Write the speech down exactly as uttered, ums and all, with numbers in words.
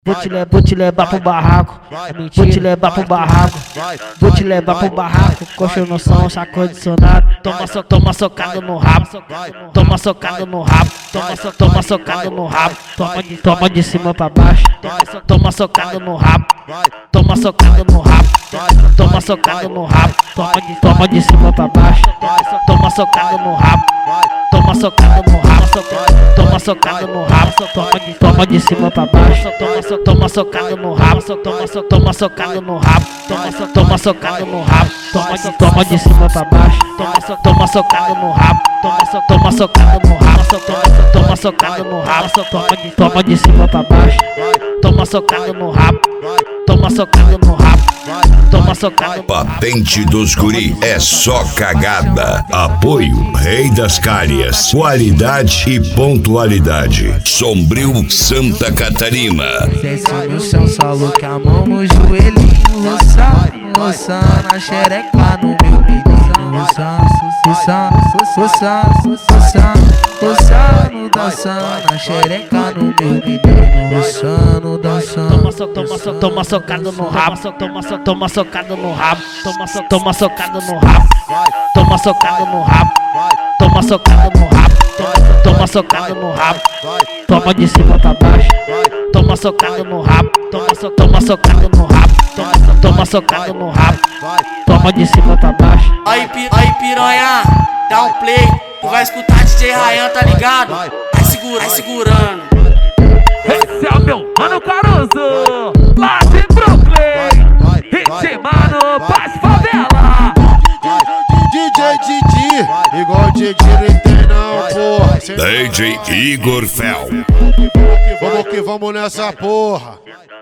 Vou te levar, vou te levar pro barraco, vou te levar pro barraco, vou te levar pro barraco, coxa no som, saco-adicionado, toma so, toma socada no rabo, toma socada no rabo, toma so, toma socada no rabo, toma de, toma de cima pra baixo, toma socada no rabo, toma socada no rabo, toma socada no rabo, toma de, toma de cima pra baixo, toma socada no rabo, toma socada no rabo, toma socada no rabo, toma de, toma de cima pra baixo, toma so, toma socada no rabo, toma so, toma socada no rabo, toma so, toma socada no rabo, toma de, toma de cima pra baixo, toma so, toma socada no rabo, toma so, toma socada no rabo, toma so, toma socada no rabo, toma de, toma de cima pra baixo, toma socada no rabo, toma socada no rabo, toma socada no rabo. Patente dos Guri é só cagada. Apoio Rei das Calhas, qualidade e pontualidade. Sombrio, Santa Catarina. Desce no chão, solo com a mão no joelhinho, roçando, roçando a xereca no meu menino, roçando, roçando, roçando, roçando, roçando, dançando a xereca no meu menino, roçando, dançando. Toma so, toma so, toma socada no rabo, toma so, toma socada no rabo, toma so, toma socada no rabo, toma socada no rabo, toma socada no rabo, toma socada no rabo, toma de cima pra baixo, toma socada no rabo, toma so, toma socada no rabo, toma so, toma socada no rabo, toma de cima pra baixo. Aí, pi, aí piranha, dá um play, tu vai escutar D J Ryan, tá ligado? Vai segurando, vai segurando. Esse é o meu mano Caruso, lá de Brooklyn, ritmando pras favela. D J Didi, igual Didi não tem não, porra. D J Igor Fel. Vamos que vamos nessa porra.